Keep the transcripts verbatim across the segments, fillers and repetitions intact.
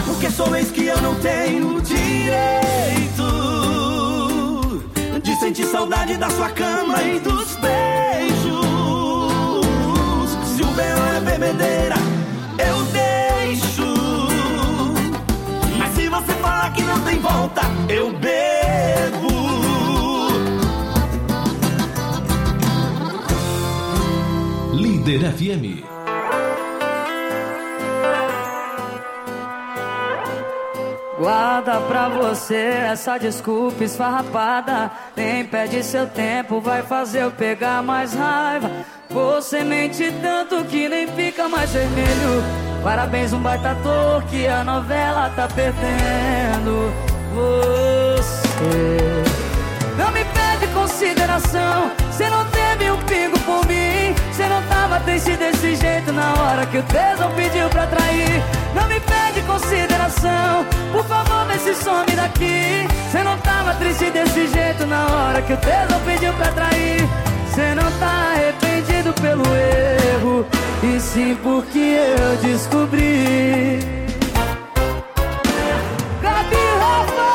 porque sou ex que eu não tenho direito de sentir saudade da sua cama e dos beijos. Se o B O é bebedeira, eu deixo. Mas se você falar que não tem volta, eu bebo. Líder F M. Guarda pra você essa desculpa esfarrapada. Nem perde seu tempo, vai fazer eu pegar mais raiva. Você mente tanto que nem fica mais vermelho. Parabéns, um baita ator que a novela tá perdendo. Você não me pede consideração, cê não teve um pingo por mim. Cê não tava triste desse jeito na hora que o tesão pediu pra trair. Não me pede consideração, por favor vê se some daqui. Cê não tava triste desse jeito na hora que o tesão pediu pra trair. Cê não tá arrependido pelo erro, e sim porque eu descobri. Gabi Rafa,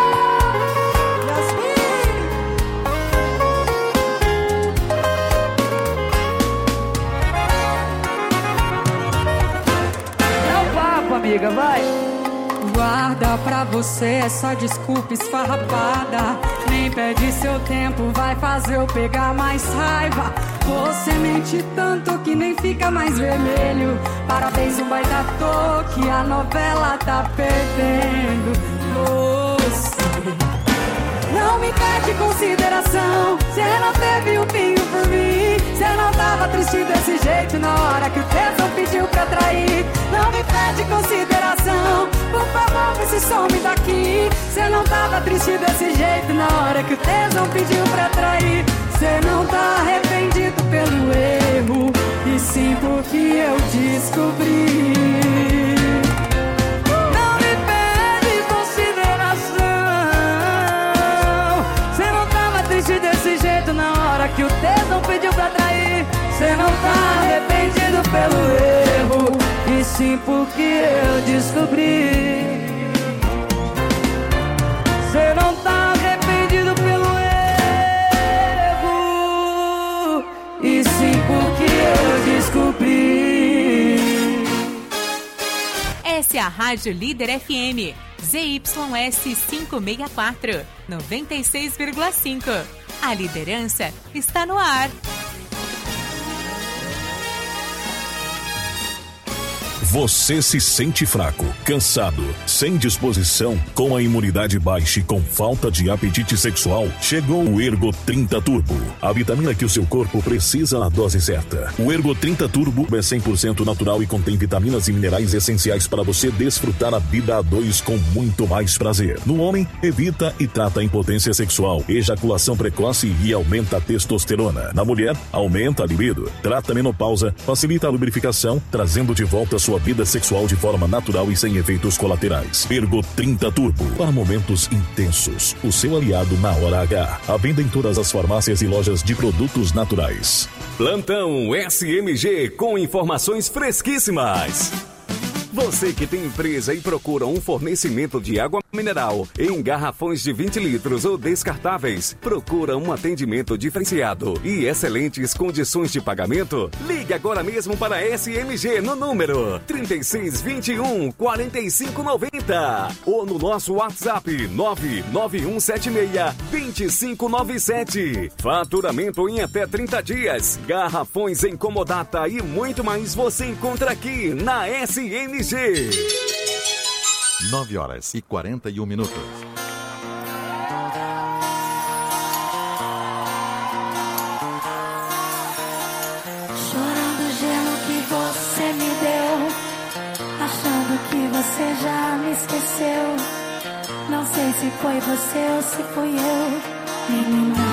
dá um papo, amiga, vai. Guarda pra você essa desculpa esfarrapada. Nem perde seu tempo, vai fazer eu pegar mais raiva. Você mente tanto que nem fica mais vermelho. Parabéns, um baita ator que a novela tá perdendo. Você não me pede consideração, cê não teve um pingo por mim. Cê não tava triste desse jeito na hora que o tesão pediu pra trair. Não me pede consideração, por favor vê se some daqui. Cê não tava triste desse jeito na hora que o tesão pediu pra trair. Cê não tá arrependido pelo erro, e sim porque eu descobri. Não me pede consideração, cê não tava triste desse jeito na hora que o tesão pediu pra trair. Cê não tá arrependido pelo erro, e sim porque eu descobri. Cê não tá arrependido pelo erro, e sim porque eu descobri. Essa é a Rádio Líder F M, Z Y S quinhentos e sessenta e quatro, noventa e seis vírgula cinco. A liderança está no ar. Você se sente fraco, cansado, sem disposição, com a imunidade baixa e com falta de apetite sexual? Chegou o Ergo trinta Turbo, a vitamina que o seu corpo precisa na dose certa. O Ergo trinta Turbo é cem por cento natural e contém vitaminas e minerais essenciais para você desfrutar a vida a dois com muito mais prazer. No homem, evita e trata a impotência sexual, ejaculação precoce e aumenta a testosterona. Na mulher, aumenta a libido, trata a menopausa, facilita a lubrificação, trazendo de volta a sua vida sexual de forma natural e sem efeitos colaterais. Ergo trinta Turbo, para momentos intensos. O seu aliado na hora H. À venda em todas as farmácias e lojas de produtos naturais. Plantão S M G com informações fresquíssimas. Você que tem empresa e procura um fornecimento de água mineral em garrafões de vinte litros ou descartáveis, procura um atendimento diferenciado e excelentes condições de pagamento? Ligue agora mesmo para a S M G no número trinta e seis, vinte e um, quarenta e cinco, noventa ou no nosso WhatsApp nove nove um sete seis, dois cinco nove sete. Faturamento em até trinta dias, garrafões em comodata e muito mais você encontra aqui na S M G. nove horas e quarenta e um minutos. Chorando o gelo que você me deu, achando que você já me esqueceu. Não sei se foi você ou se fui eu, menina,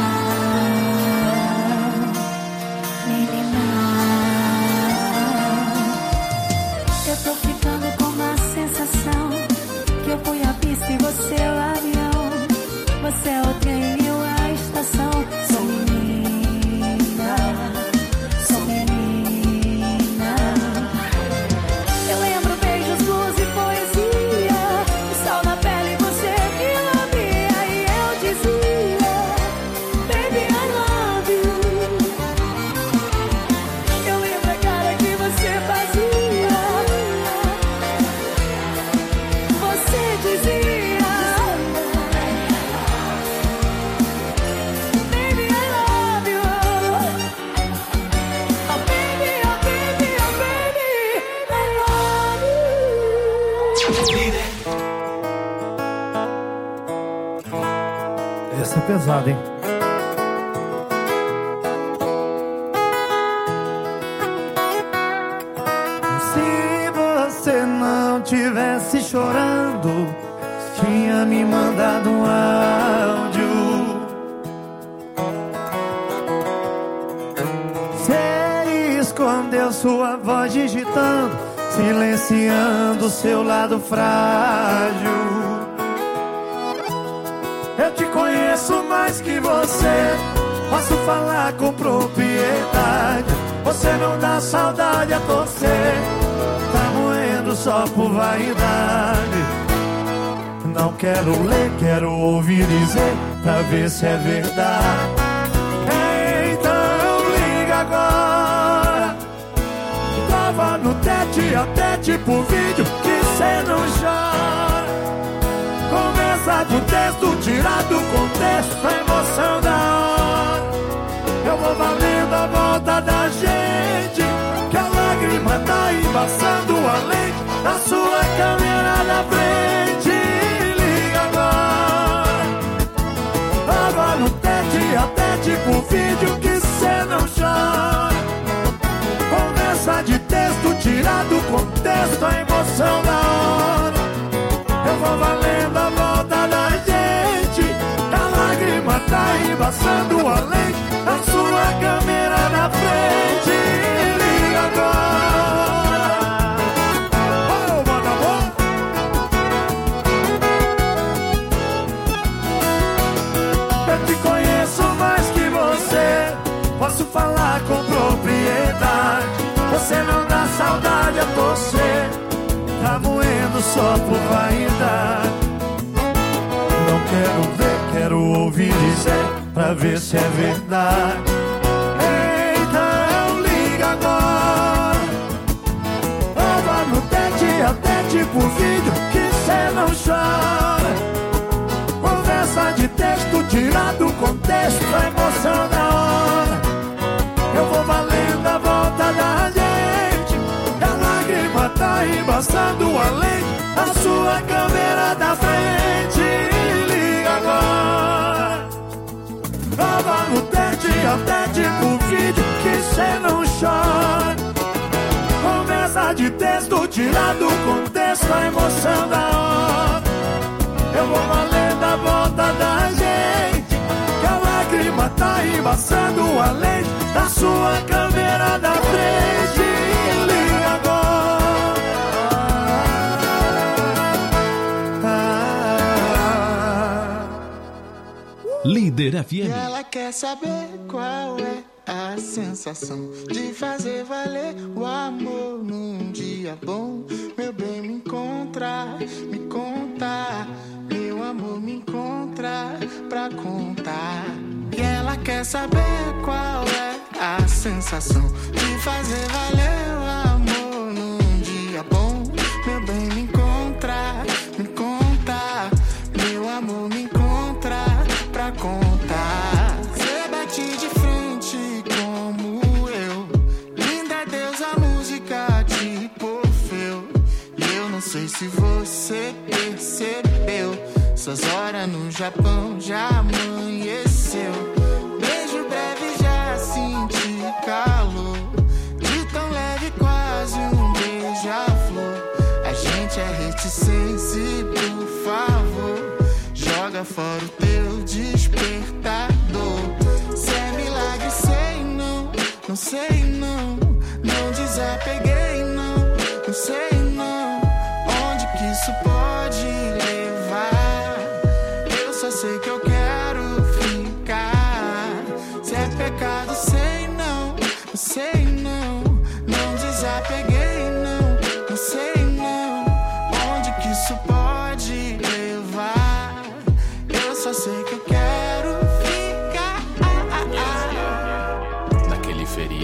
menina. Eu tô ficando com uma sensação que eu fui a pista e você é o avião. Você é o trem e eu a estação. Sou menina, sou menina. Eu lembro beijos, luz e poesia. Essa é pesada, hein? Se você não tivesse chorando, tinha me mandado um áudio. Você escondeu sua voz digitando, silenciando seu lado frágil. Eu te conheço mais que você, posso falar com propriedade. Você não dá saudade a torcer, tá moendo só por vaidade. Não quero ler, quero ouvir dizer, pra ver se é verdade. Então liga agora. Tava no tete a tete por vídeo que cê não chora. Conversa do texto, tirado do contexto, a emoção da hora. Eu vou valendo a volta da gente, que a lágrima tá embaçando a lente da sua câmera da frente. Liga agora. Tava no tete a tete por vídeo que cê não chora. Conversa de texto, tirado do contexto, a emoção da hora. Eu vou valendo a volta da gente, a lágrima tá embaçando a lente da sua câmera na frente. Liga agora. Oh, manda amor. Eu te conheço mais que você, posso falar com propriedade. Você não dá saudade a torcer, tá moendo só por vaidade. Não quero ver, quero ouvir dizer, pra ver se é verdade. Então liga agora. Tava no tete a tete por vídeo que cê não chora. Conversa de texto, tirado do contexto, a emoção da hora. Eu vou valendo a volta da gente, a lágrima tá embaçando a lente da sua câmera da frente. Liga agora. Tava no tete a tete por vídeo que cê não chora. Conversa de texto, tirado do contexto, a emoção da hora. Eu vou valendo a volta da gente, que a lágrima tá embaçando a lente da sua câmera da frente. Liga agora. Líder F M. E ela quer saber qual é a sensação de fazer valer o amor num dia bom. Meu bem, me encontra, me conta. Meu amor, me encontra pra contar. E ela quer saber qual é a sensação de fazer valer o amor num dia bom. Meu bem, me encontra, me conta. Meu amor, me encontra pra contar. Você bate de frente como eu. Linda Deus, a música te porfeu. E eu não sei se você percebeu, suas horas no Japão já amanheceu. Beijo breve, já senti calor. De tão leve, quase um beija-flor. A gente é reticência, por favor, joga fora o teu despertador. Se é milagre, sei não, não sei não. Não desapeguei não, não sei não. Onde que isso pode levar? Eu só sei que eu quero ficar. Se é pecado, sei não, não sei não. Não desapeguei não, não sei não. Onde que isso pode levar? Eu só sei que eu quero ficar. Naquele feriado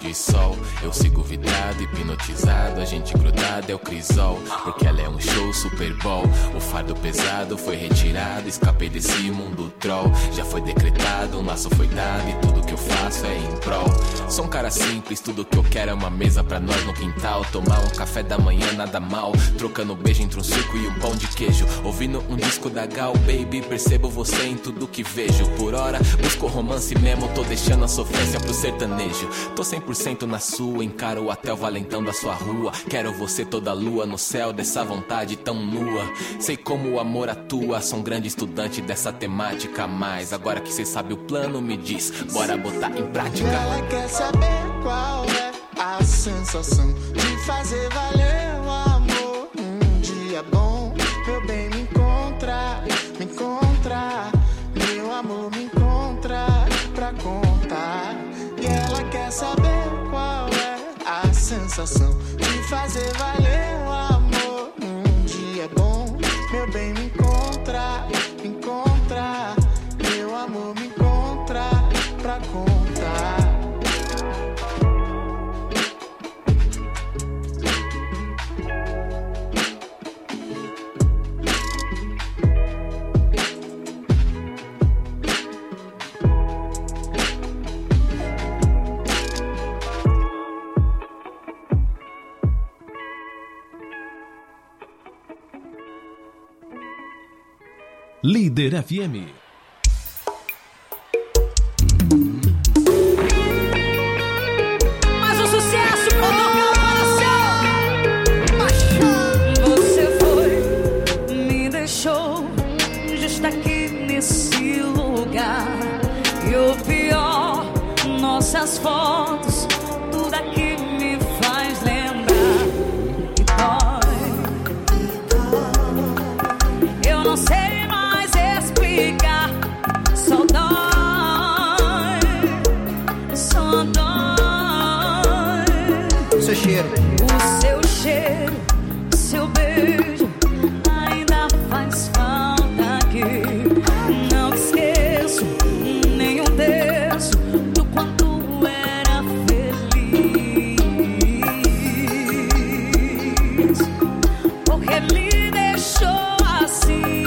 de sol. Eu sigo vidrado, hipnotizado, a gente grudado é o crisol. Porque ela é um show Super Bowl. O fardo pesado foi retirado, escapei desse mundo troll. Já foi decretado, um laço foi dado e tudo que eu faço é em prol. Sou um cara simples, tudo que eu quero é uma mesa pra nós no quintal. Tomar um café da manhã, nada mal. Trocando beijo entre um suco e um pão de queijo. Ouvindo um disco da Gal, baby, percebo você em tudo que vejo. Por hora, busco romance mesmo, tô deixando a sofrência pro sertanejo. Tô cem por cento na sua, encaro até o valentão da sua rua. Quero você toda lua no céu dessa vontade tão nua. Sei como o amor atua, sou um grande estudante dessa temática. Mas agora que cê sabe o plano, me diz, bora botar em prática. Ela quer saber qual é a sensação de fazer valer o amor. Um dia bom, meu bem, me encontrar, me encontrar. Meu amor, me encontrar pra contar. E ela quer saber qual é a sensação de fazer valer o amor. Um dia bom, meu bem, me encontrar, me encontrar. Meu amor, me encontrar pra contar. Líder F M. Mais um sucesso pra tocar o coração. Você foi, me deixou justo aqui nesse lugar. E o pior, nossas fotos, tudo aqui me faz lembrar. E dói. Eu não sei explicar, só dói, só dói. O seu cheiro, o seu cheiro, o seu beijo ainda faz falta aqui. Não esqueço nenhum terço do quanto era feliz, porque me deixou assim.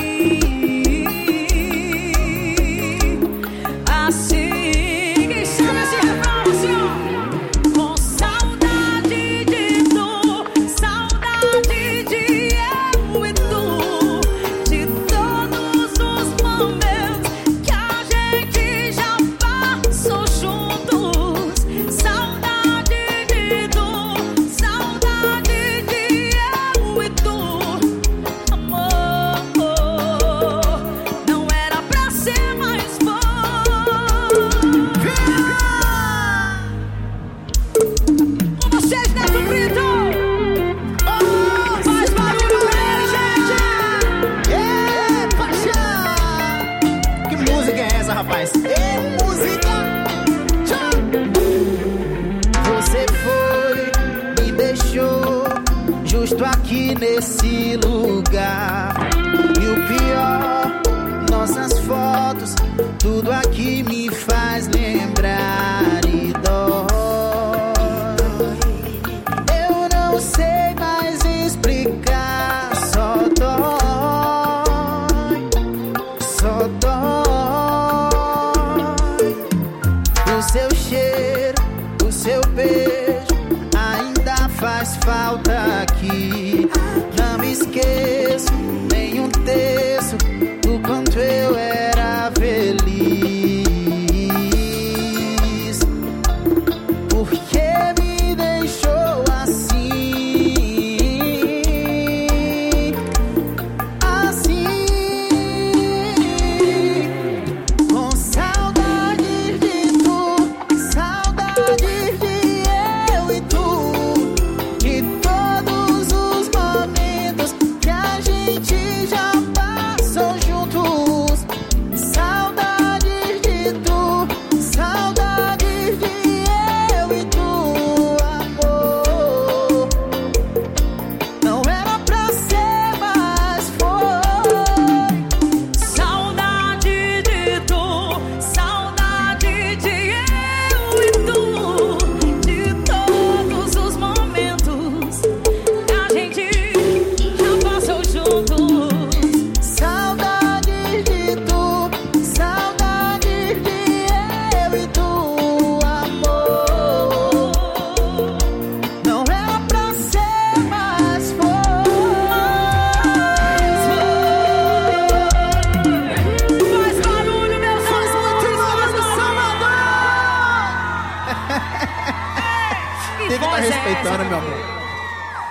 nesse lugar. E o pior, nossas fotos, tudo aqui me faz lembrar e dói. Eu não sei mais explicar, só dói, só dói. O seu cheiro, o seu beijo ainda faz falta aqui. Não me esqueço nem um terço do quanto eu era feliz, porque me deixou assim, assim, com saudade de tu, saudade de eu e tu, de todos os momentos que a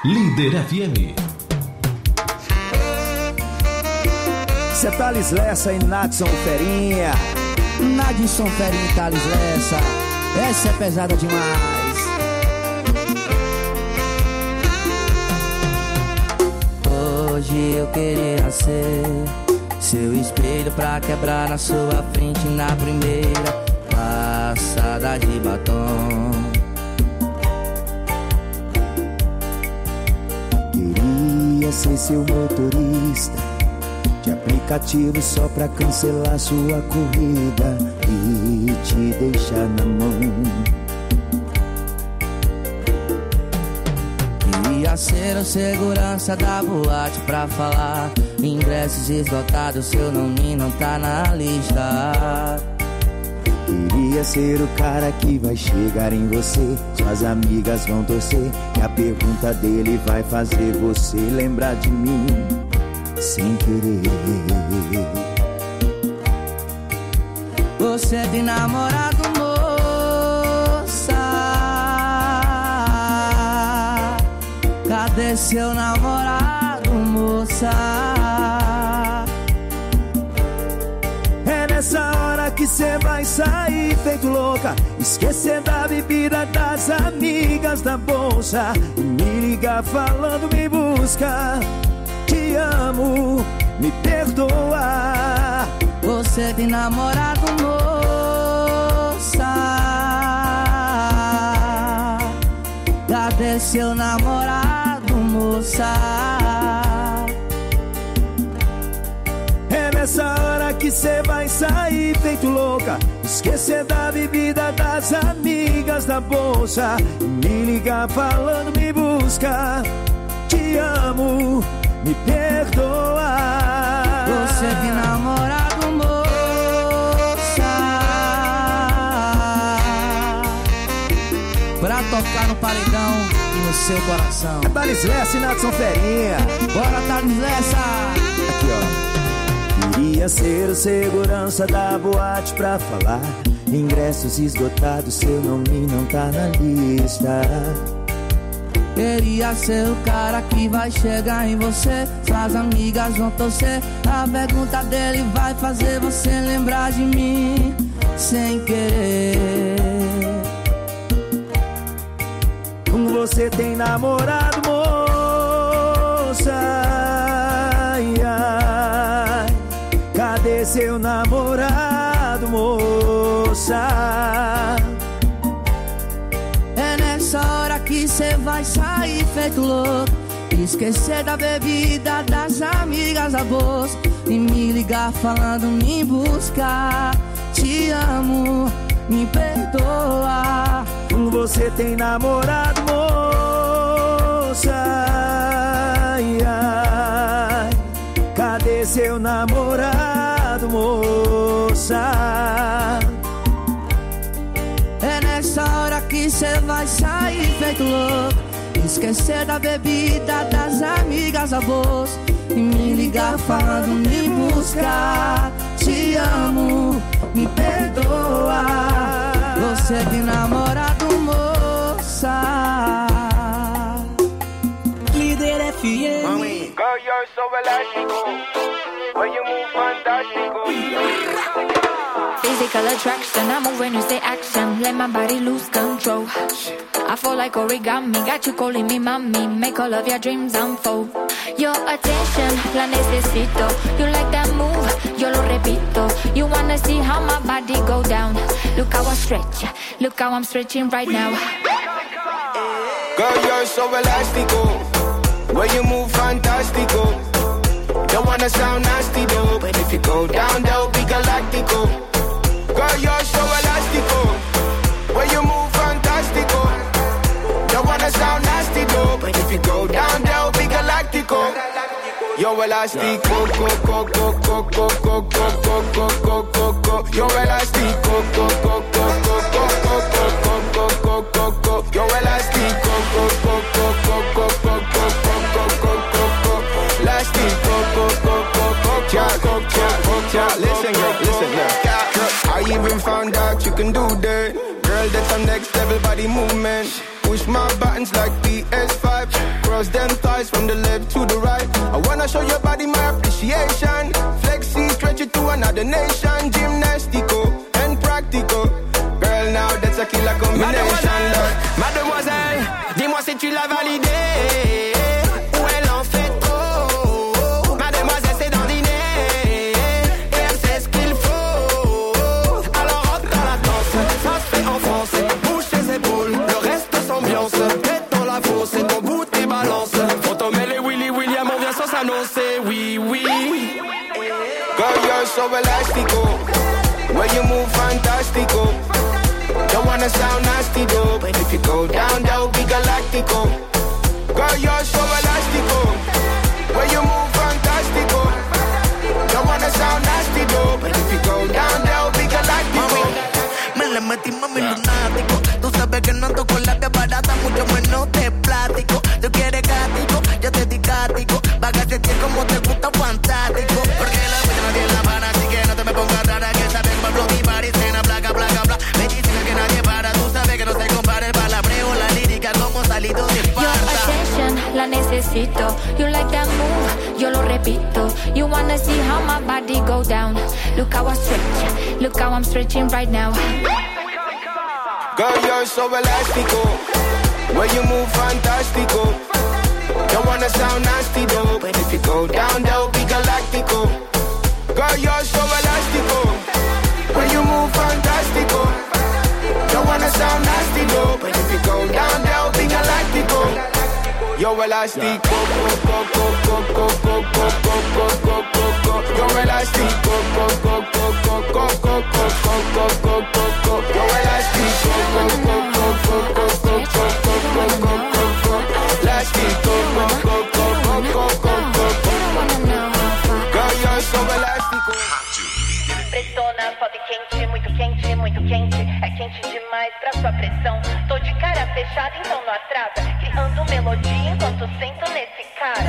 Líder F M. Cê Thales Lessa e Nadson Ferinha. Nadson Ferinha e Thales Lessa. Essa é pesada demais. Hoje eu queria ser seu espelho pra quebrar na sua frente na primeira passada de batom. Queria ser seu motorista de aplicativo só pra cancelar sua corrida e te deixar na mão. Queria ser o segurança da boate pra falar ingressos esgotados, seu nome não tá na lista. Queria ser o cara que vai chegar em você, suas amigas vão torcer e a pergunta dele vai fazer você lembrar de mim sem querer. Você tem namorado, moça? Cadê seu namorado, moça? É nessa hora que cê vai sair feito louca, esquecer da bebida, das amigas, da bolsa, e me ligar falando me busca. Te amo, me perdoa. Você tem namorado, moça? Cadê seu namorado, moça? É nessa hora que cê vai sair feito louca, esquecer da bebida, das amigas, da bolsa, me ligar falando me busca. Te amo, me perdoa. Você tem namorado, moça? Pra tocar no paredão e no seu coração. É Thales Lessa e Nadson Ferinha. Bora, Thales Lessa. Aqui, ó. Queria ser o segurança da boate pra falar ingressos esgotados, seu nome não tá na lista. Queria ser o cara que vai chegar em você, suas amigas vão torcer, a pergunta dele vai fazer você lembrar de mim sem querer. Você tem namorado, moça? Ai, ai. Cadê seu namorado, moça? É nessa hora que cê vai sair feito louco, esquecer da bebida, das amigas, da bolsa, e me ligar falando me buscar. Te amo, me perdoa. Você tem namorado, moça? Ai, ai. Cadê seu namorado, moça? É nessa hora que cê vai sair feito louco, esquecer da bebida, das amigas, da bolsa, e me ligar falando me buscar. Te amo, me perdoa. Você tem namorado, moça? Líder F M. Girl, you're so elástico. When you move fantástico. Physical attraction, I'm moving, you say action. Let my body lose control. I fall like origami, got you calling me mommy. Make all of your dreams unfold. Your attention, la necesito. You like that move, yo lo repito. You wanna see how my body go down. Look how I stretch, look how I'm stretching right now. Girl, you're so elástico. When you move fantástico. Don't wanna sound nasty though, but if you go down, that'll be galactico. Girl, you're so elástico. When you move fantástico. Don't wanna sound nasty though, but if you go down, that'll be galactico. Yo elástico, co, co, co, co, co, co, co, co, co, co, co, co. Yo elástico, co, co, co, co, co, co, co, co, co, co, co. Yo elástico, co, co, co, co, co, co, co, co, co, co, co, co. Elástico, co, co, co, co, co, co, co, co. Listen, girl, listen, girl. I even found out you can do that. Girl, that's some next level body movement. Who push my buttons like P S five. Cross them thighs from the left to the right. I wanna show your body my appreciation. Flexi, stretch it to another nation. Gymnastico and practical. Girl, now that's a killer combination. Mademoiselle, mademoiselle, dis-moi si tu l'as validé. Où elle en fait trop. Mademoiselle, c'est dandiné. Et elle sait ce qu'il faut. Alors rentre dans la danse, ça se fait en français. Bouge tes épaules, le reste s'ambiance. Tête dans la fosse, et ton bout tes balances. Faut les Willy William, on vient sans s'annoncer, oui, oui. Girl, you're so elastico. When you move fantastico. Don't wanna sound nasty though, but if you go down, that'll be galactico. Girl, you're so elastico. When you move fantastico. Don't wanna sound nasty though, but if you go down, that'll be galactico. Me le metí mami lunático. Tú sabes que no toco la de barata, mucho menos te platico. Tú quieres gático, yo te di gático. Bágate como te gusta fantástico. Porque la vida no tiene la pana, así que no te me pongas rara. Que esta vez Pablo mi parisena, placa, placa, placa. Me dicen que nadie para, tú sabes que no se compara el palabreo, la lírica como salido de Esparta. Your attention, la necesito. You like that move, yo lo repito. You wanna see how my body go down. Look how I stretch, look how I'm stretching right now. Girl, you're so elastico. When you move fantastico. Don't wanna sound nasty though, but if you go down, that'll be galactico. Girl, you're so elastico. When you move fantastico. Don't wanna sound nasty though, but if you go down, that'll be galactico. Yo elastico, go, go, go, go, go, go, go, go, go, go, go. Yo elastico, go, go, go, go, go, go, go, go, go, go, go. Yo elastico, go, go, go, go, go, go, go, go, go, go, go. Elastico, go, go, go, go, go, go, go, go. Girl, you're so elastico. Pretona, foda quente, muito quente, muito quente. É quente demais pra sua pressão. Tô de cara fechada, então não atrasa. Criando melodia enquanto sento nesse cara.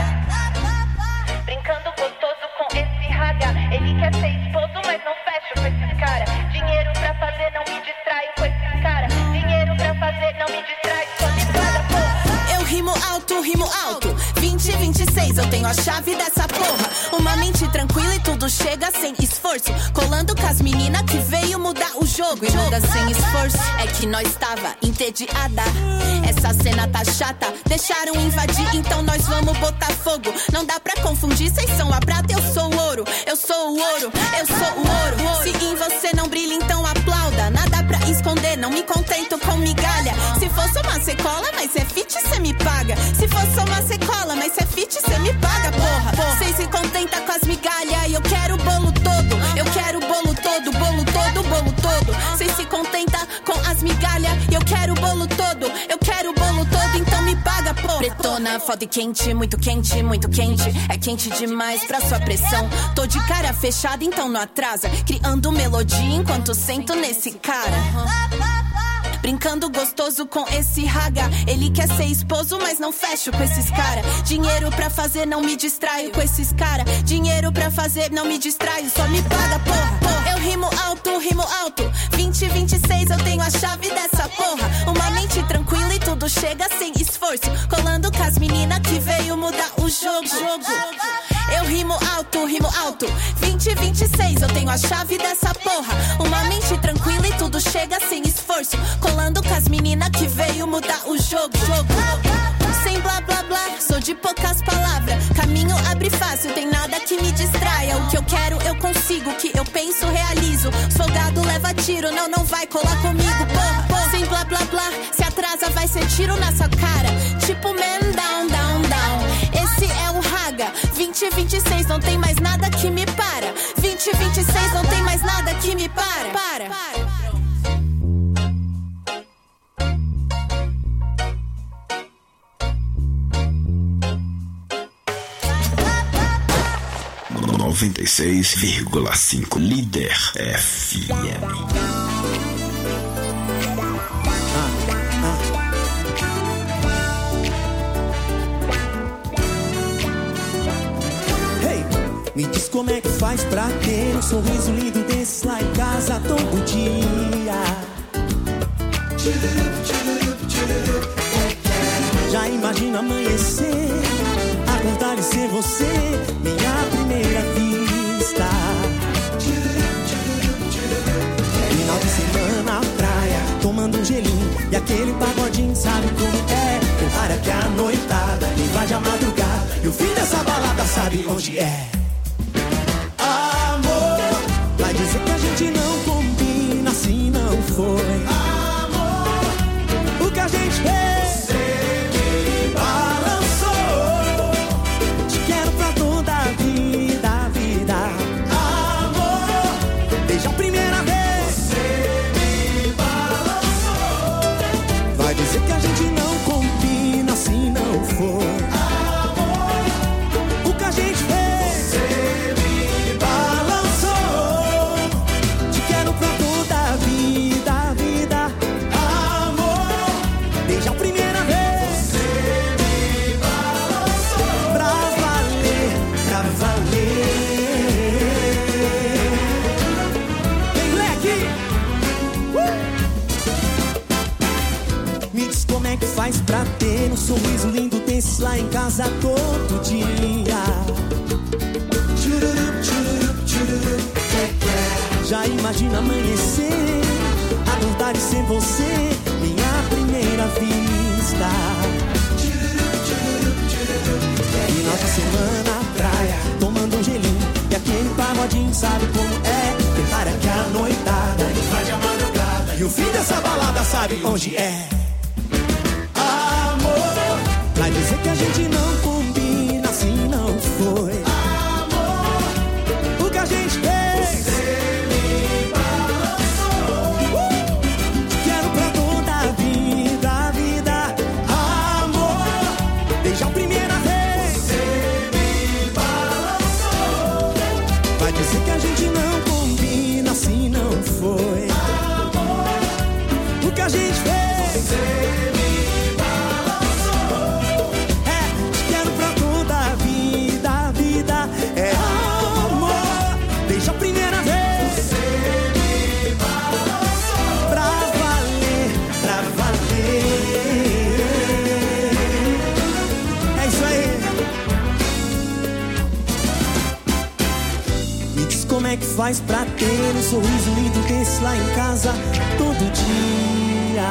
Brincando gostoso com esse raga. Ele quer ser esposo, mas não fecho com esses cara. Dinheiro pra fazer, não me distraio com esses cara. Dinheiro pra fazer, não me distraio, só me paga, porra. Eu rimo alto, rimo alto. vinte, vinte e seis, eu tenho a chave dessa porra. Uma mente tranquila e tudo chega sem esforço. Colando com as meninas que veio mudar o jogo. E muda sem esforço, é que nós tava entediada. Essa cena tá chata, deixaram invadir, então nós vamos botar fogo. Não dá pra confundir, vocês são a prata, eu sou o ouro. Eu sou o ouro, eu sou o ouro. Se em você não brilha, então aplauda. Nada pra esconder, não me contento com migalha. Se fosse uma secola, mas é fit, cê me paga. Se fosse uma secola, mas se é fit, cê me paga, porra. Cês se contenta com as migalhas e eu quero o bolo todo. Eu quero o bolo todo, bolo todo, bolo todo. Cês se contenta com as migalhas e eu quero o bolo todo. Eu quero o bolo todo, então me paga, porra. Pretona, foda e quente, muito quente, muito quente. É quente demais pra sua pressão. Tô de cara fechada, então não atrasa. Criando melodia enquanto sento nesse cara. Brincando gostoso com esse raga. Ele quer ser esposo, mas não fecho com esses cara. Dinheiro pra fazer, não me distraio com esses cara. Dinheiro pra fazer, não me distraio, só me paga, porra, porra. Eu rimo alto, rimo alto. vinte, vinte e seis, eu tenho a chave dessa porra. Uma mente tranquila e tudo chega sem esforço. Colando com as meninas que veio mudar o jogo. Eu rimo alto, rimo alto. vinte, vinte e seis, eu tenho a chave dessa porra. Uma mente tranquila e tudo chega sem esforço. Colando com as meninas que veio mudar o jogo. Sem blá blá blá, sou de poucas palavras. Caminho abre fácil, tem nada que me distraia. O que eu quero eu consigo, o que eu penso realizo. Folgado leva tiro, não, não vai colar comigo, porra, porra. Sem blá blá blá, se atrasa vai ser tiro na sua cara. Tipo man down, down, down. Esse é o raga. vinte, vinte e seis, não tem mais nada que me para. vinte, vinte e seis, não tem mais nada que me para. Para, para. noventa e seis vírgula cinco Líder F M. Me diz como é que faz pra ter um sorriso lindo desses lá em casa todo dia. Já imagino amanhecer, acordar e ser você, minha primeira vista. Final de semana, praia, tomando um gelinho e aquele pagodinho, sabe como é? Prepara que a noitada invade a madrugada e o fim dessa balada sabe onde é. Amor, vai dizer que a gente não combina, assim não foi. Amor, o que a gente fez? Faz pra ter um sorriso lindo desses lá em casa todo dia. Tchururup, tchururup, tchururup, já imagina amanhecer, acordar e ser você, minha primeira vista. Final de semana, praia, tomando um gelinho e aquele pagodinho, sabe como é? Prepara que a noitada invade a madrugada e o fim dessa balada sabe onde é. Vai dizer que a gente não combina, assim não foi. Amor, o que a gente fez? Você me balançou. uh! Te quero pra toda a vida, a vida. Amor, desde a primeira vez. Você me balançou. Vai dizer que a gente não combina, assim não foi. Amor, o que a gente fez? Você como é que faz pra ter um sorriso lindo desse lá em casa todo dia?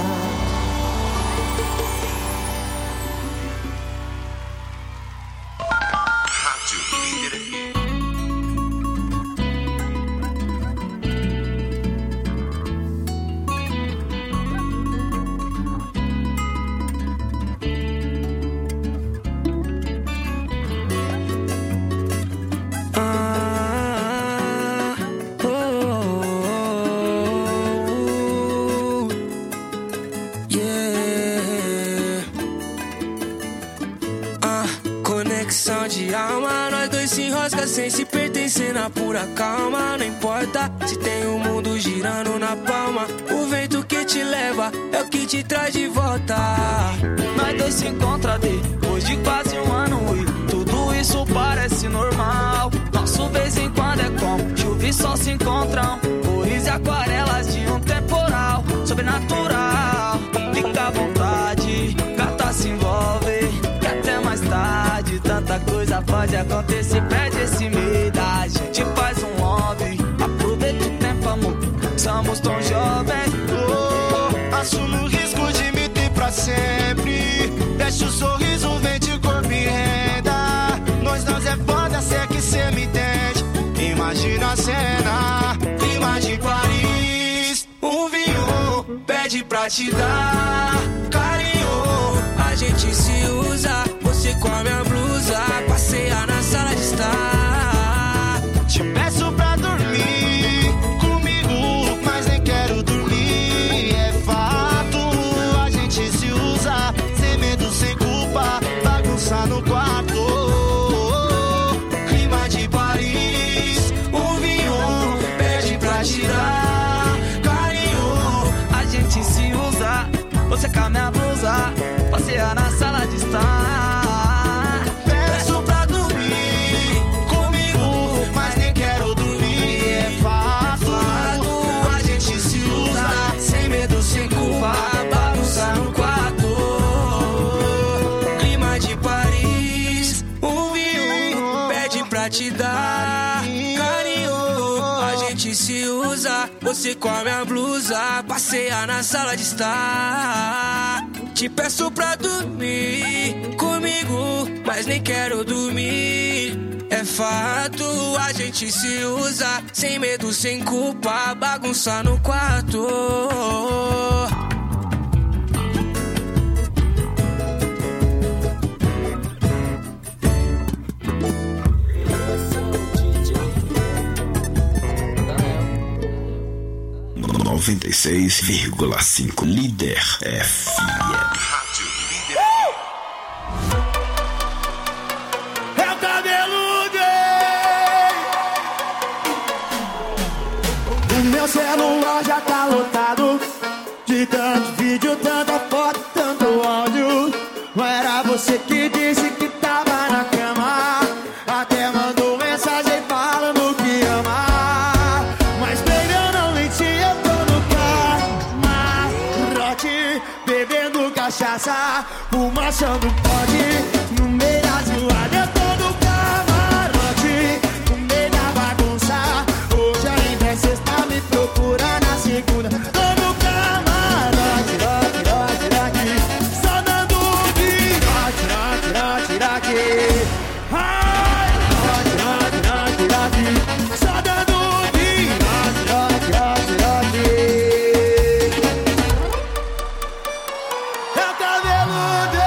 Sem se pertencer na pura calma. Não importa se tem o mundo girando na palma, o vento que te leva é o que te traz de volta. Nós dois se encontram depois de quase um ano e tudo isso parece normal. Nosso vez em quando é como chuva e sol se encontram, cores e aquarelas de um temporal sobrenatural. Fica à vontade, gata se envolve, que até mais tarde tanta coisa pode acontecer. Perde esse medo, a gente faz um hobby. Aproveita o tempo, amor, somos tão jovens. Oh, assume o risco de me ter pra sempre. Deixa o sorriso, vem de corpo e renda. Nós dois é foda, se é que cê me entende. Imagina a cena, imagine Paris. Um vinho pede pra te dar carinho. A gente se usa, você come a blusa, passeia na sala de estar. Te peço pra dormir comigo, mas nem quero dormir. É fato, a gente se usa, sem medo, sem culpa, bagunça no quarto. Clima de Paris, um vinho pede pra te dar carinho. A gente se usa, você come a blusa, passeia na sala de estar. Peço pra dormir te dar carinho. A gente se usa, você come a blusa, passeia na sala de estar. Te peço pra dormir comigo, mas nem quero dormir. É fato, a gente se usa, sem medo, sem culpa, bagunça no quarto. noventa e seis vírgula cinco Líder F M. Rádio Líder. É o cabelo gay. O meu celular já tá lotado de tanto vídeo, tanta foto, tanto áudio. Não era você que disse que tava na cama, até mandou mensagem falando que ama. Mas baby, eu não menti, eu tô no camarote, bebendo cachaça, fumachando pode, no meio da zoada. Eu tô no camarote, no meio da bagunça. Hoje ainda é sexta, me procura na segunda. Tô no camarote, rock, rock, rock, só dando virote, rock, rock, rock. Ai, rock, rock, rock, rock, só dando virote, rock, rock, rock. É o cabeludo.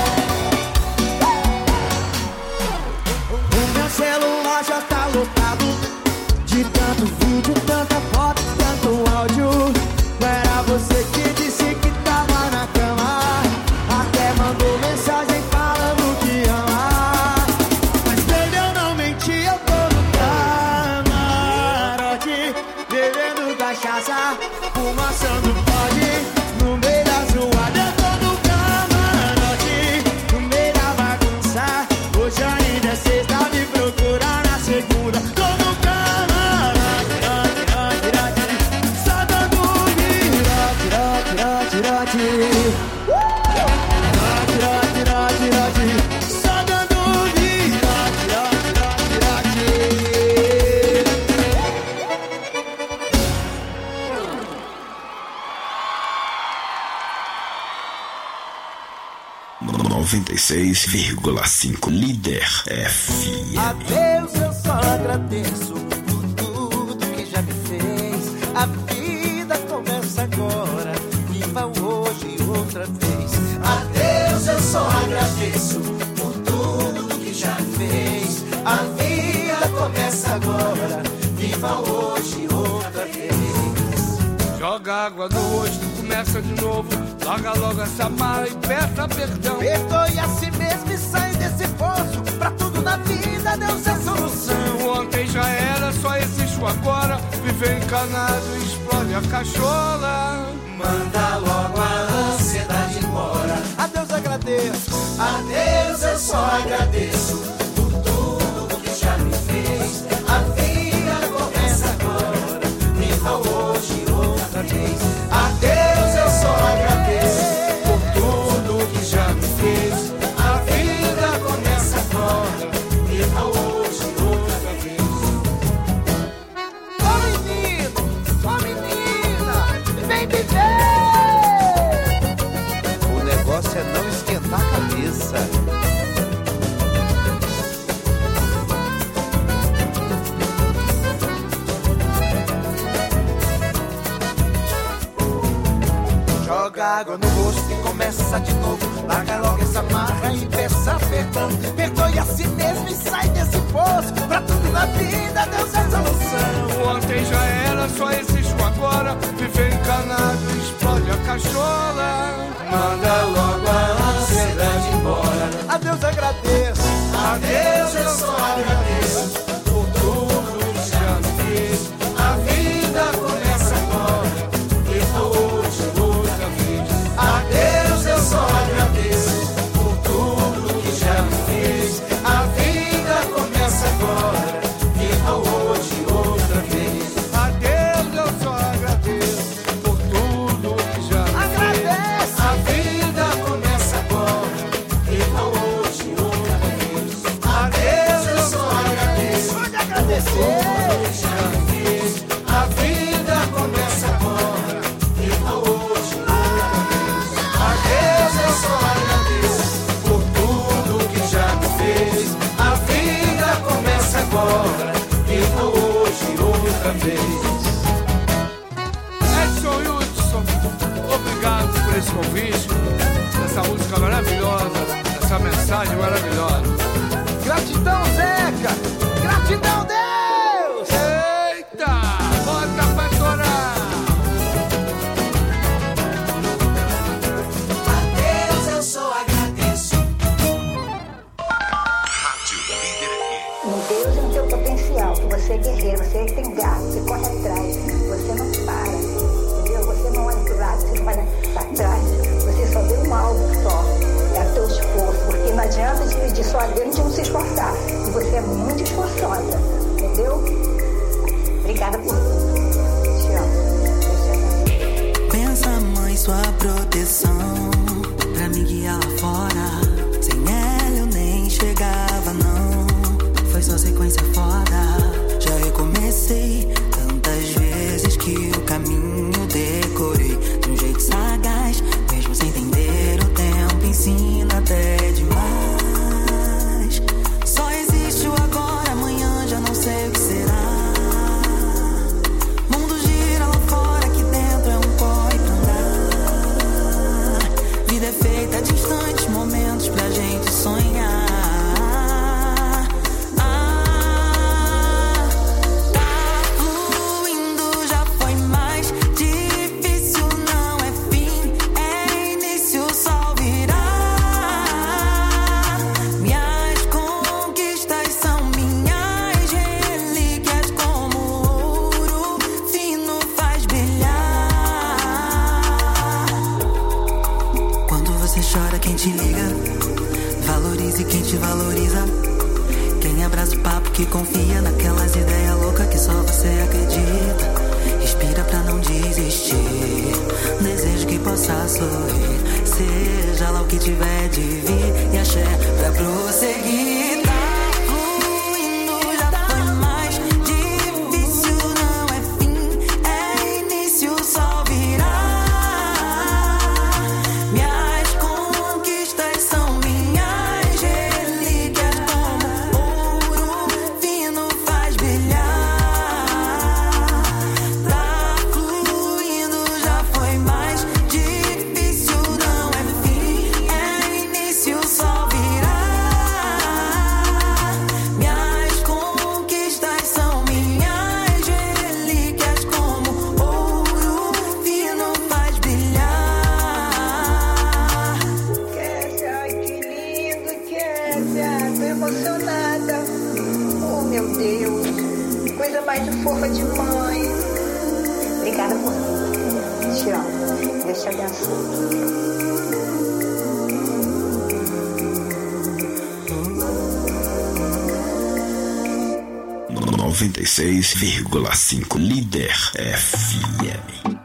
O meu celular já tá lotado de tanto vídeo, tanta foto, tanto áudio. Não era você que disse que tava na cama, até mandou mensagem falando que ama. Mas baby, eu não menti, eu tô no camarote, bebendo cachaça, fumaçando pode, no meio da zoada. Eu tô no camarote, no meio da bagunça. Hoje ainda é sexta, me procura na segunda. Tô no camarote, rock, rock, rock, só dando virote, rock, rock, rock. Rock, rock, rock, rock, só dando virote, rock, rock, rock. noventa e seis vírgula cinco Líder F M. A Deus eu só agradeço por tudo que já me fez. A vida começa agora, viva hoje outra vez. A Deus eu só agradeço por tudo que já me fez. A vida começa agora, viva hoje outra vez. Joga água no rosto, começa de novo. Larga logo essa mala e peça perdão. Perdoe a si mesmo e sai desse poço. Pra tudo na vida, Deus é solução. Ontem já era, só existe o agora. Viver encanado, explode a cachola. Manda logo a ansiedade embora. A Deus agradeço, a Deus eu só agradeço por tudo que já me fez. A vida começa agora, viva hoje outra vez. A Deus eu só agradeço por tudo que já me fez. A vida começa agora, viva hoje outra vez. Ô menino, ô menina, vem viver. O negócio é não esquentar a cabeça. Joga água no rosto e começa de novo. Larga logo essa marra e peça perdão. Perdoe a si mesmo e sai desse poço. Pra tudo na vida, Deus é solução. Ontem já era, só existe o agora. Viver encanado, explode a cachola. Manda logo a ansiedade embora. A Deus agradeço, a Deus eu só agradeço por tudo que já me fez. A vida começa agora, viva hoje outra vez. A Deus eu só agradeço por tudo que já me fez. A vida começa agora, viva hoje outra vez. A Deus eu só agradeço por tudo que já me Agradece. fez. A vida começa agora, viva hoje outra vez. A primeira vez. Edson Hudson, obrigado por esse convite, essa música maravilhosa, essa mensagem maravilhosa. Gratidão, Zeca! Gratidão, Deus! Eita! Bota pra torar! A Deus eu só agradeço. Rádio Líder. No Deus e no seu potencial, que você é guerreiro, você tem garra, você corre atrás, você não para, entendeu? Você não olha pro lado, você não olha pra trás, você só vê um alvo só, é o teu esforço, porque não adianta te pedir só a Deus e não se esforçar, e você é muito esforçosa, entendeu? Obrigada por tudo, te amo. Pensa, mãe, sua proteção, pra me guiar lá fora, sem ela eu nem chegava, não. Foi só sequência foda. Já recomecei tantas vezes que o caminho decorei de um jeito sagaz, mesmo sem entender. O tempo ensina até demais. Só existe o agora, amanhã já não sei o que será. Mundo gira lá fora, aqui dentro é um corre pra andar. Vida é feita de instantes, momentos pra gente sonhar. Quem te liga, valorize quem te valoriza. Quem abraça o papo que confia naquelas ideias loucas que só você acredita. Respira pra não desistir, desejo que possa sorrir. Seja lá o que tiver de vir, e axé pra prosseguir. Fofa de mãe. Obrigada por tudo. Te amo. Deus te abençoe. noventa e seis vírgula cinco Líder F M.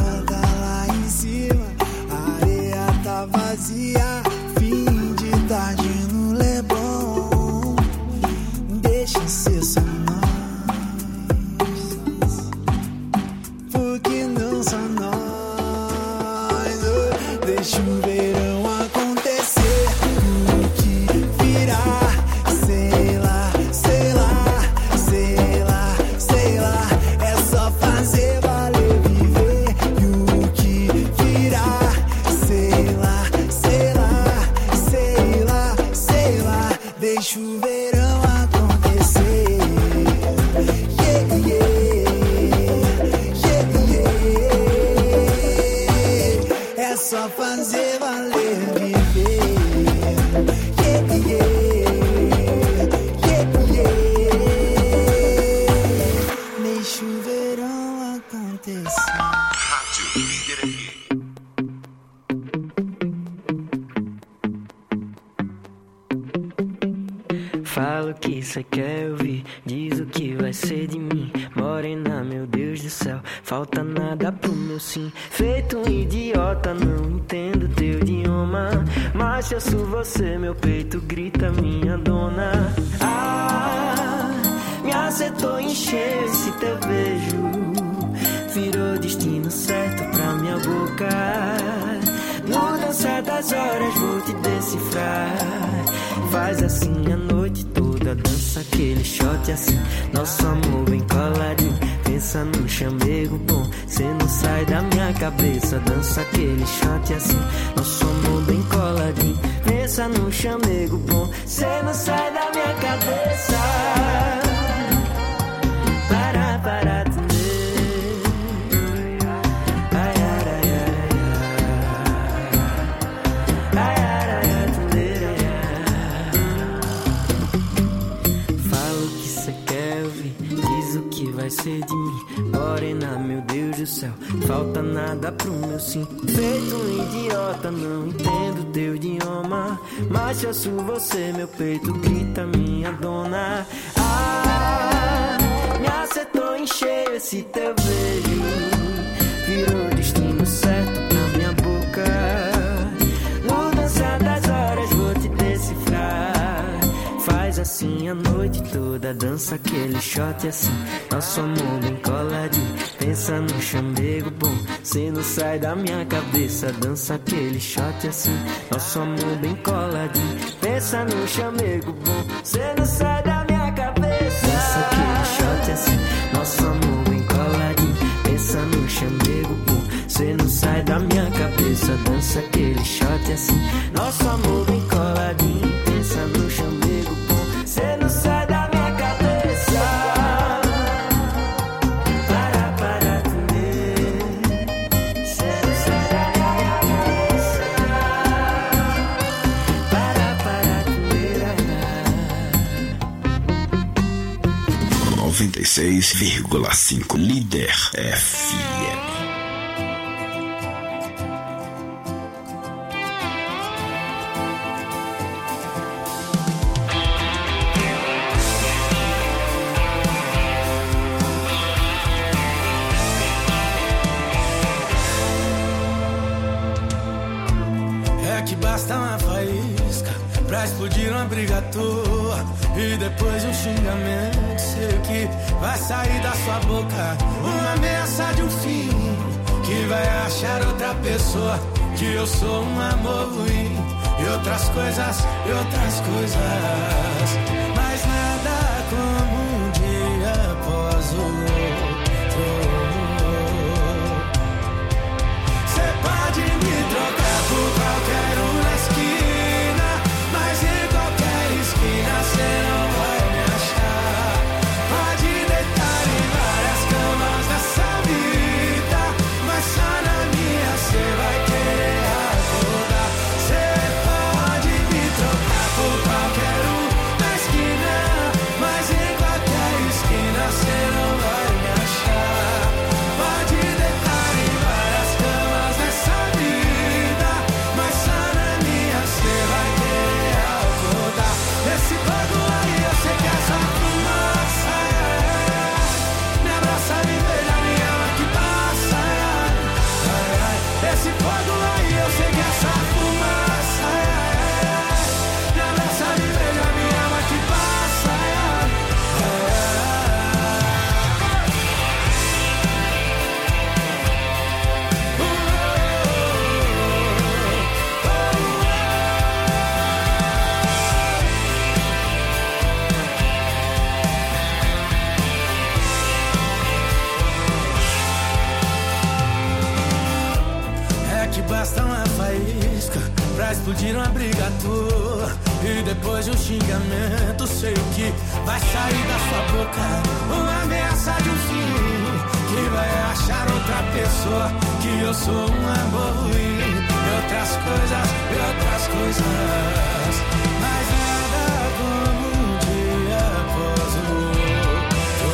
vazia, fim de tarde. Deixa o verão acontecer. O que virá, sei lá, sei lá, sei lá, sei lá. É só fazer valer viver. E o que virá, sei lá, sei lá, sei lá, sei lá. Deixa o verão acontecer. Yeah, yeah, yeah, yeah. É só fazer valer viver. Yeah, yeah, yeah, yeah. Deixa o verão acontecer. Rádio Líder F M. Fala o que cê quer ouvir, diz o que vai ser de mim. Morena, meu Deus do céu, falta nada pro meu sim. Feito um idiota, não entendo teu idioma. Mas se eu sou você, meu peito grita minha dona. Ah, me acertou em cheio esse teu beijo. Virou destino certo pra minha boca. No dançar das horas vou te decifrar. Faz assim a noite toda, dança aquele shot assim. Nosso amor bem coladinho, pensa no chamego bom. Cê não sai da minha cabeça, dança aquele shot assim. Nosso amor bem coladinho, pensa no chamego bom. Cê não sai da minha cabeça. Para, para, atender. Ai, ai, ai, ai, ai, ai, ai, atender. Fala o que cê quer ouvir, diz o que vai ser de mim. Morena, meu Deus do céu, falta nada pro meu sim. Feito um idiota, não entendo teu idioma. Mas se eu sou você, meu peito grita minha dona. Ah, me acertou em cheio esse teu beijo. Virou destino certo pra minha boca. No dançar das horas vou te decifrar. Faz assim a noite toda, dança aquele shot assim. Nosso amor bem coladinho, pensa no chamego bom. Cê não sai da minha cabeça, dança aquele shot assim. Nosso amor bem coladinho, pensa no chamego bom. Cê não sai da minha cabeça, dança aquele shot assim. Nosso amor bem coladinho, pensa no chamego bom. Cê não sai da minha cabeça, dança aquele shot assim. Nosso amor bem coladinho, pensa no chamego bom. Cê não sai da minha cabeça. Para, para, atender. Cê não sai da minha cabeça. Para, para, atender. noventa e seis vírgula cinco Líder F M. Basta uma faísca pra explodir uma briga à toa. E depois um xingamento, sei o que vai sair da sua boca. Uma ameaça de um fim, que vai achar outra pessoa. Que eu sou um amor ruim, e outras coisas, e outras coisas. Mas nada como um dia após o outro. Cê pode me trocar por qualquer um na esquina, mas em qualquer esquina cê não vai me achar. Pode deitar em várias camas dessa vida, mas só na minha cê vai querer acordar. Cê pode me trocar por qualquer um na esquina, explodir uma briga à toa. E depois de um xingamento, sei o que vai sair da sua boca. Uma ameaça de um fim, que vai achar outra pessoa, que eu sou um amor ruim. E outras coisas, e outras coisas. Mas nada como um dia após o outro.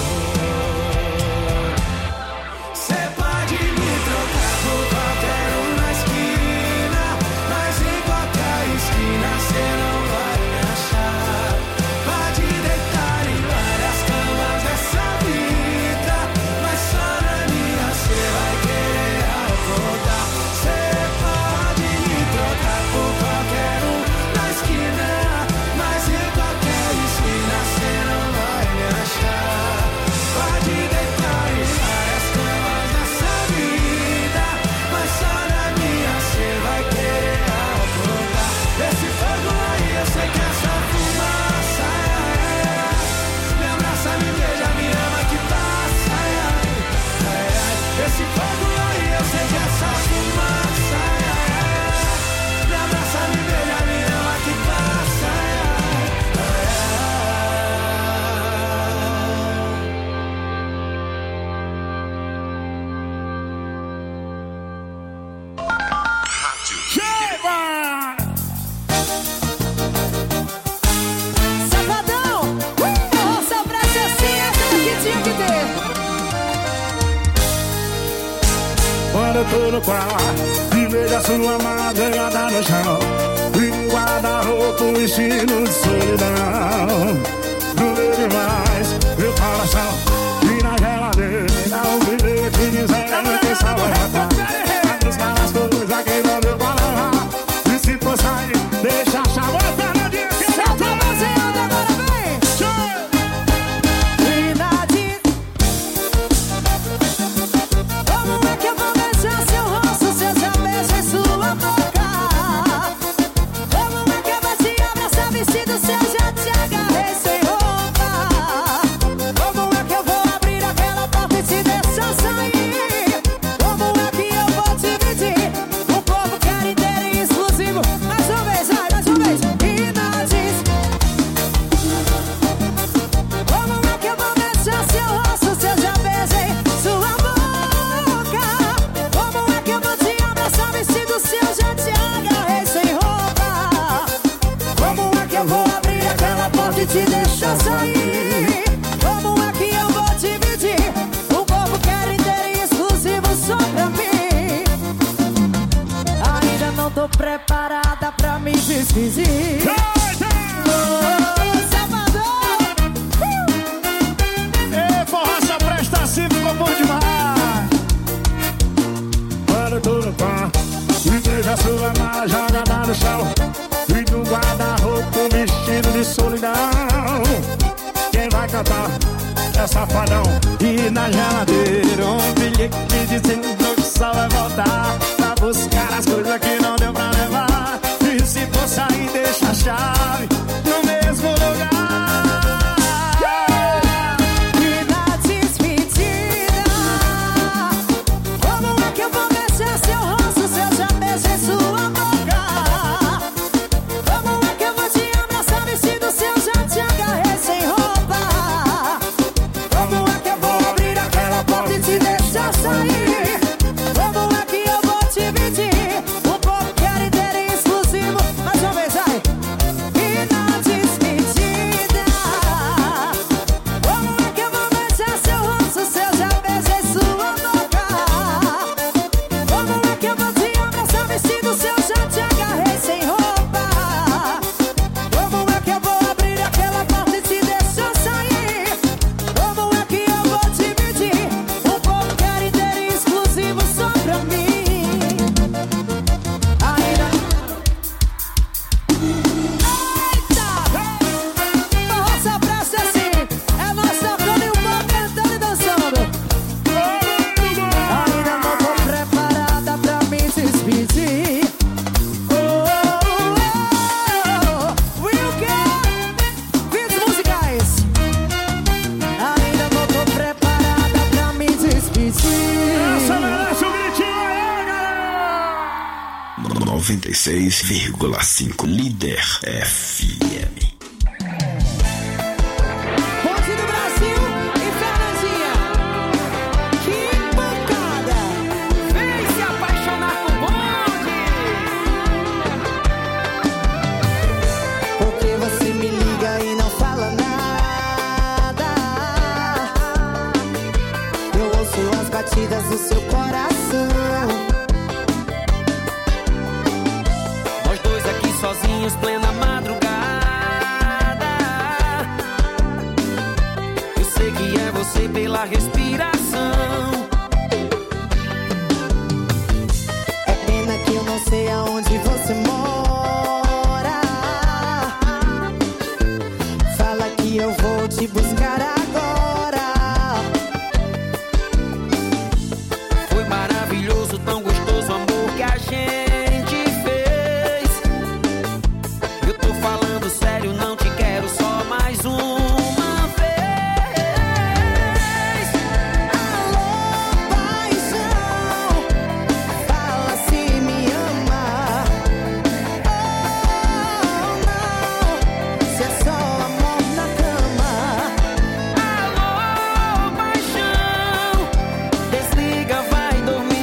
Cê pode me trocar por qualquer um na esquina, mas em qualquer esquina cê não vai me achar. Pode deitar em várias camas dessa vida, mas só na minha cê vai querer acordar. Cê pode me trocar por qualquer um na esquina, mas em qualquer esquina cê não vai me achar. Pode deitar em várias camas dessa vida, mas só na minha cê vai querer acordar. Esse fogo aí eu sei que é só fumaça. Me abraça, me beija, me ama que passa. Esse fogo aí eu sei que é só fumaça. Me abraça, me beija, me ama que passa. Chega! Safadão! Uh, só pra ser assim, é tudo que tinha que ter. Quando eu tô no quarto e vejo a sua madrugada no chão, e no guarda-roupa um estilo de solidão. Não vejo mais meu coração, e na geladeira um bilhete dizendo que só vai matar. Vai buscar as coisas que não deu pra levar, e se for sair, deixa a chave na dia que eu Solta a baseada, agora vem! Idade. Como é que eu vou beijar seu rosto se eu já beijei sua boca? Como é que eu vou te abraçar vestido se eu já te agarrei sem roupa? Como é que eu vou abrir aquela porta e te deixar sair? Como é que eu vou dividir o corpo quer inteiro e exclusivo? Mais uma vez, vai, mais uma vez. Idade. Como é que eu vou beijar seu rosto se eu já beijei sua boca? Como é que eu vou te abraçar vestido se eu já te agarrei sem roupa? Como é que eu vou abrir aquela porta e te deixar sair? Como é que eu vou dividir o corpo quer inteiro e exclusivo só pra mim? Ainda não tô preparada pra me despedir. Ô, Salvador! Ei, forró só presta assim, ficou bom demais. Quando eu tô no quarto e vejo a sua mala jogada no chão, e no guarda-roupa um vestido de solidão. Quem vai cantar é Safadão. E na geladeira um bilhete dizendo que só vai voltar pra buscar as coisas que não deu pra levar. E se for sair, deixa a chave no mesmo lugar. E na despedida, como é que eu vou beijar seu rosto se eu já beijei sua boca? Como é que eu vou te abraçar vestido se eu já te agarrei sem roupa? Como é que eu vou abrir aquela porta e te deixar sair? Como é que eu seis vírgula cinco Líder F M. Batidas do seu coração. Nós dois aqui sozinhos, plena madrugada. Eu sei que é você pela respiração. É pena que eu não sei aonde você mora. Fala que eu vou te buscar agora. Tão gostoso o amor que a gente fez. Eu tô falando sério, não te quero só mais uma vez. Alô, paixão, fala se me ama. Oh, não, se é só amor na cama. Alô, paixão, desliga, vai dormir.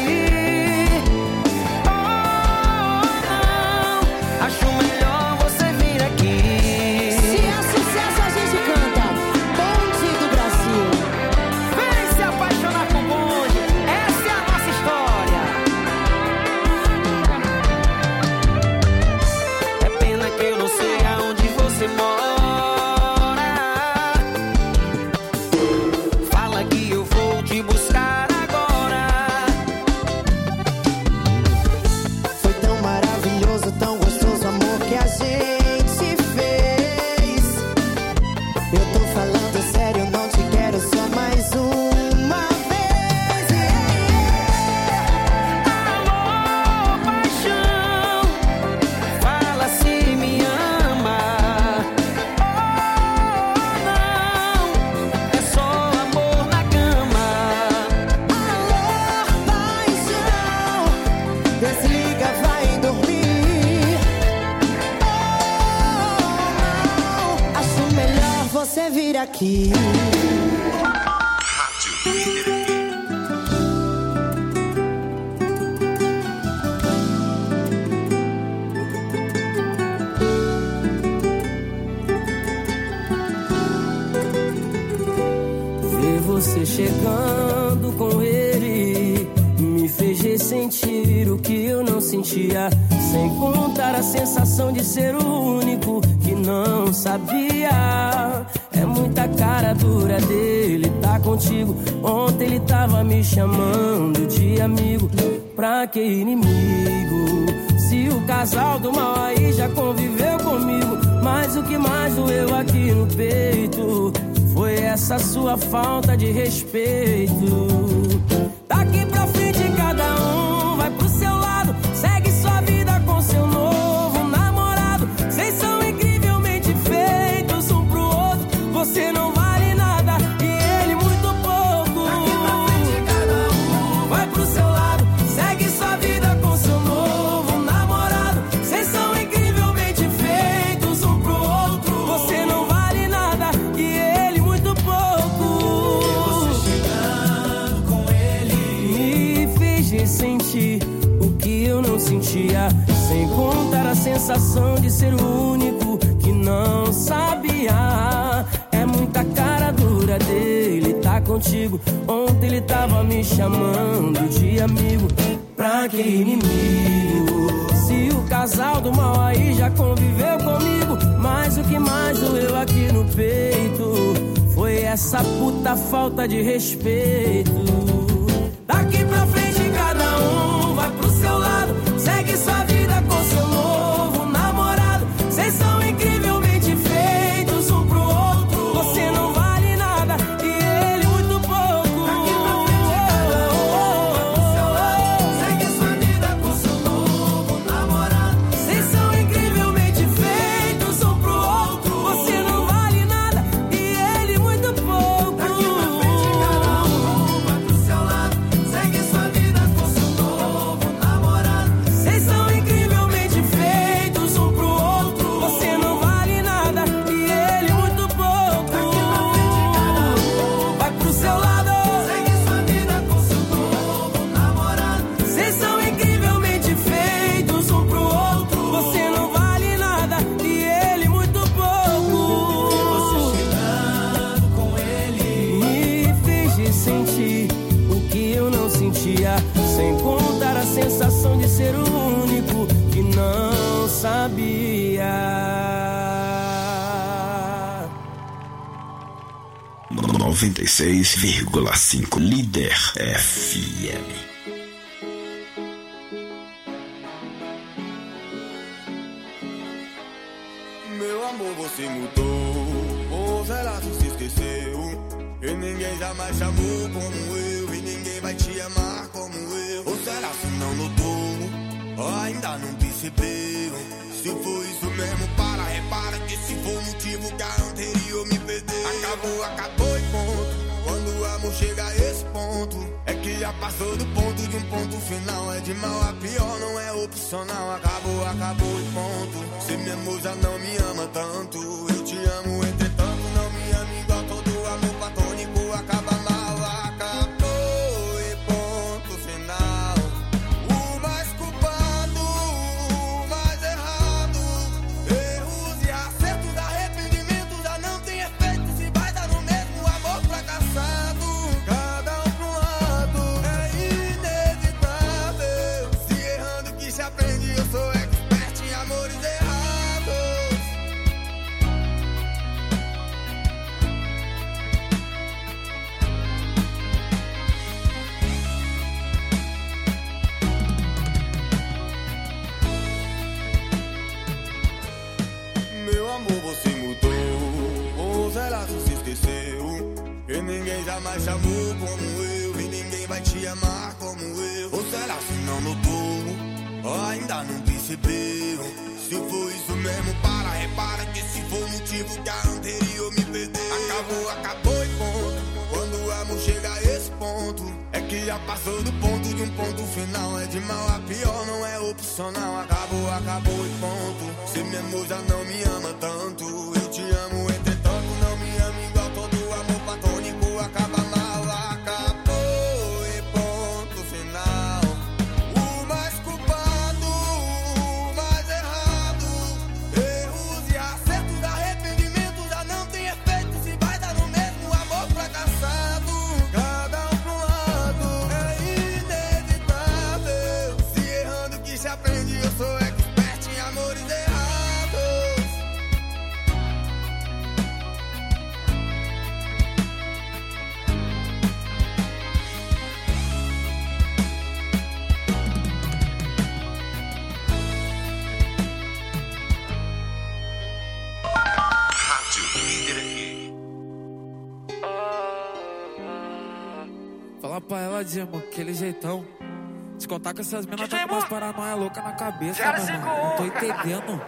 Você vir aqui. Rádio Líder F M. Ver você chegando com ele me fez ressentir o que eu não sentia. Sem contar a sensação de ser o único que não sabia. É muita cara dura dele, tá contigo. Ontem ele tava me chamando de amigo. Pra que inimigo? Se o casal do mal aí já conviveu comigo. Mas o que mais doeu aqui no peito foi essa sua falta de respeito. Daqui pra frente cada um vai pro seu lado. Segue sua vida com seu novo namorado. Vocês são incrivelmente feitos um pro outro. Você não vale nada e ele muito pouco. Daqui pra frente cada um vai pro seu lado. Segue sua vida com seu novo namorado. Vocês são incrivelmente feitos um pro outro. Você não vale nada e ele muito pouco. Você chegando com ele me fez ressentir o que eu não sentia. Sem contar a sensação de ser o único que não sabia. É muita cara dura dele, tá contigo. Ontem ele tava me chamando de amigo. Pra que inimigo? Se o casal do mal aí já conviveu comigo. Mas o que mais doeu aqui no peito foi essa puta falta de respeito. Daqui pra frente cada um vai pro seu lado. Segue sua vida com seu novo namorado. Vocês são incrivelmente feitos um pro outro. Você não vale nada e ele muito pouco. Daqui pra frente cada um vai pro seu lado. Segue sua vida com seu novo namorado. Vocês são incrivelmente feitos um pro outro. Você não vale nada e ele muito pouco. Daqui pra frente cada um vai pro seu lado. Segue sua vida. sabia. noventa e seis vírgula cinco Líder F M. Meu amor, você mudou, ou será que se esqueceu? E ninguém jamais chamou como eu, e ninguém vai te amar como eu. Ou será que não notou, ou ainda não percebeu? Se for isso mesmo, para, repara que se for motivo que a anterior me perdeu. Acabou, acabou e ponto. Quando o amor chega a esse ponto, é que já passou do ponto de um ponto final. É de mal a pior, não é opcional. Acabou, acabou e ponto. Se meu amor já não me ama tanto, eu te amo, entretanto não me ama igual todo amor platônico. Acaba mal, acabou e ponto final. O mais culpado, o mais errado, erros e acertos, arrependimentos já não tem efeito. Se vai dar no mesmo amor fracassado, cada um pro lado, é inevitável. Se errando que se aprende, eu sou expert em amores errados. Meu amor, você mudou, ou será que se esqueceu? Que ninguém jamais chamou como eu, e ninguém vai te amar como eu. Ou será que não notou, ou ainda não percebeu? Se for isso mesmo, para, repara que se for motivo que a anterior me perdeu. Acabou, acabou e ponto. Quando o amor chega a esse ponto, é que já passou do ponto de um ponto final. É de mal a pior, não é opcional. Acabou, acabou e ponto. Se meu amor já não me ama tanto, eu te amo, entretanto não me ama igual todo amor platônico. Acaba mal, acabou e ponto final. O mais culpado, o mais errado, erros e acertos, arrependimentos já não tem efeito. Se vai dar no mesmo amor fracassado, cada um pro lado, é inevitável. Se errando que se aprende, eu sou expert em amores errados. Rádio Líder F M. Fala pra ela, Dima, aquele jeitão. Te contar que essas minas tá com umas paranoia louca na cabeça, mano. Não tô entendendo.